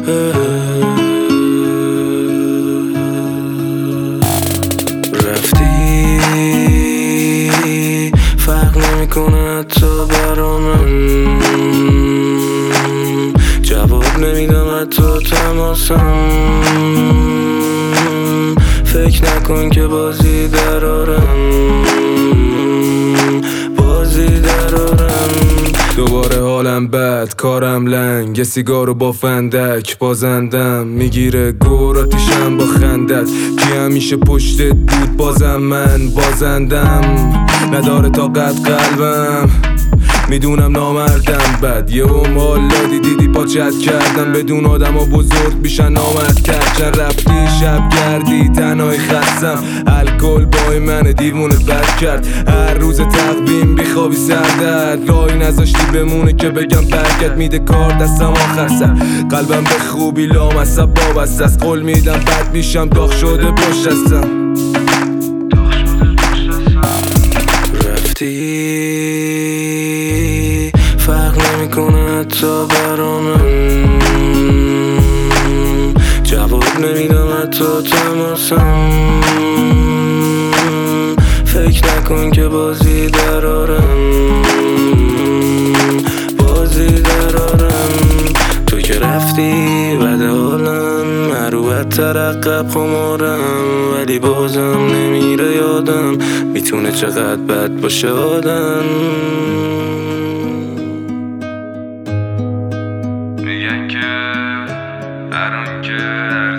رفتی فرق نمیکنه حتی برا من، جواب نمیدم حتی تماسم. فکر نکن که بازی درارم دوباره حالم بد، کارم لنگ، یه سیگارو با فندک بازندم، میگیره گور آتیشم با خندت. کی همیشه پشتت بود بازم من بازندم، نداره طاقت قلبم، میدونم نامردم بد. یه مال دیدی پاچت کردم، بدون آدم ها بزرگ بیشن نامردتر. چند رفتی شب گردی تنهایی خستم، الکل بای من دیوونه بد کرد. هر روز تقویم بیخوابی سردرد، راهی نذاشتی بمونه که بگم برکت میده کار دستم آخر سر. قلبم به خوبی لامصب وابسته است، قول میدم بد میشم داغ شده پشت دستم. رفتی فرق نمیکنه حتی برا من، جواب نمیدم حتی تماسم. فکر نکن که بازی درارم، تو که رفتی بعد حالم، هر ترقب خمارم، ولی بازم نمیره یادم میتونه چقدر بد باشه آدم. میگن که هر آن که